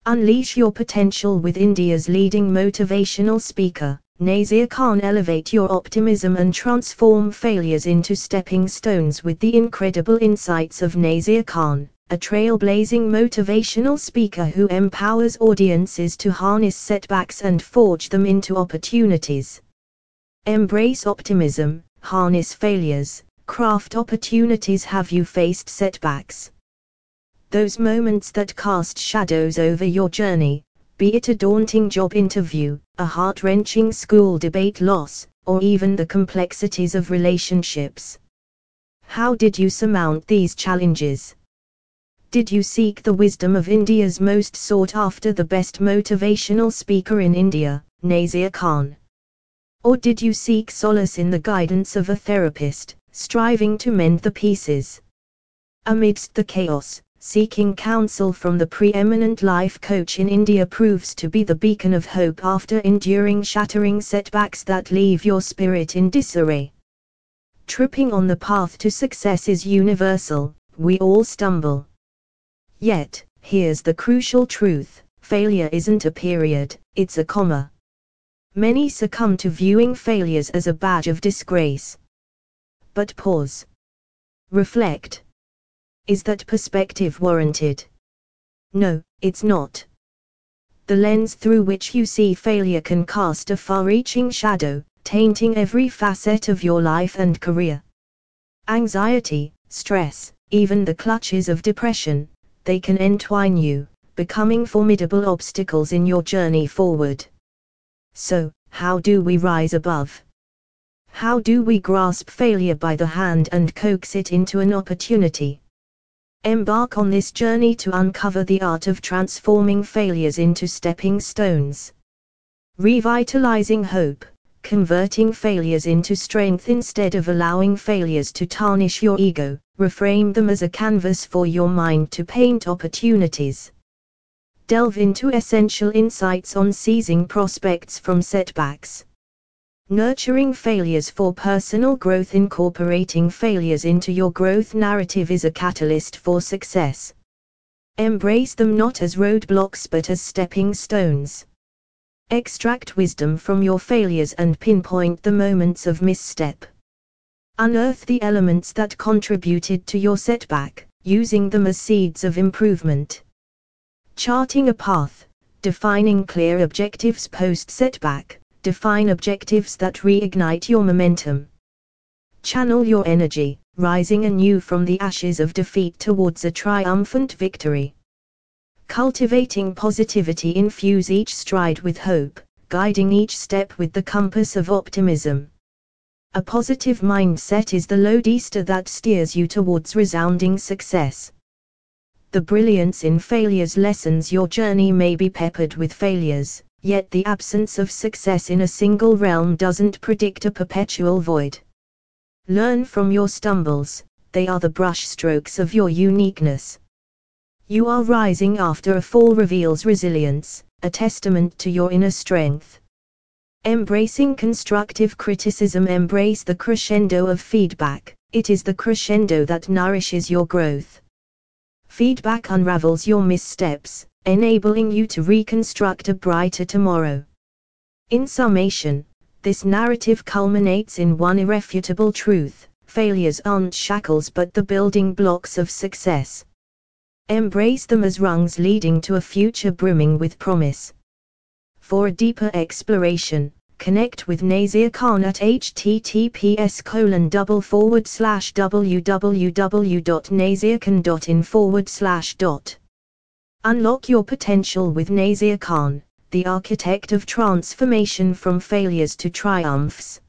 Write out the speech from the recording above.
Unleash your potential with India's leading motivational speaker, Nazir Khan. Elevate your optimism and transform failures into stepping stones with the incredible insights of Nazir Khan, a trailblazing motivational speaker who empowers audiences to harness setbacks and forge them into opportunities. Embrace optimism, harness failures, craft opportunities. Have you faced setbacks? Those moments that cast shadows over your journey, be it a daunting job interview, a heart-wrenching school debate loss, or even the complexities of relationships. How did you surmount these challenges? Did you seek the wisdom of India's most sought-after, the best motivational speaker in India, Nazir Khan? Or did you seek solace in the guidance of a therapist, striving to mend the pieces? Amidst the chaos, seeking counsel from the preeminent life coach in India proves to be the beacon of hope after enduring shattering setbacks that leave your spirit in disarray. Tripping on the path to success is universal, we all stumble. Yet, here's the crucial truth: failure isn't a period, it's a comma. Many succumb to viewing failures as a badge of disgrace. But pause. Reflect. Is that perspective warranted? No, it's not. The lens through which you see failure can cast a far-reaching shadow, tainting every facet of your life and career. Anxiety, stress, even the clutches of depression, they can entwine you, becoming formidable obstacles in your journey forward. So, how do we rise above? How do we grasp failure by the hand and coax it into an opportunity? Embark on this journey to uncover the art of transforming failures into stepping stones. Revitalizing hope, converting failures into strength instead of allowing failures to tarnish your ego. Reframe them as a canvas for your mind to paint opportunities. Delve into essential insights on seizing prospects from setbacks. Nurturing failures for personal growth. Incorporating failures into your growth narrative is a catalyst for success. Embrace them not as roadblocks but as stepping stones. Extract wisdom from your failures and pinpoint the moments of misstep. Unearth the elements that contributed to your setback, using them as seeds of improvement. Charting a path, defining clear objectives post-setback. Define objectives that reignite your momentum. Channel your energy, rising anew from the ashes of defeat towards a triumphant victory. Cultivating positivity. Infuse each stride with hope, guiding each step with the compass of optimism. A positive mindset is the lodestar that steers you towards resounding success. The brilliance in failures lessens. Your journey may be peppered with failures, yet the absence of success in a single realm doesn't predict a perpetual void. Learn from your stumbles, they are the brushstrokes of your uniqueness. You are rising after a fall reveals resilience, a testament to your inner strength. Embracing constructive criticism. Embrace the crescendo of feedback, it is the crescendo that nourishes your growth. Feedback unravels your missteps, enabling you to reconstruct a brighter tomorrow. In summation, this narrative culminates in one irrefutable truth: failures aren't shackles but the building blocks of success. Embrace them as rungs leading to a future brimming with promise. For a deeper exploration, connect with Nazir Khan at https://www.nazirkhan.in/. Unlock your potential with Nazir Khan, the architect of transformation from failures to triumphs.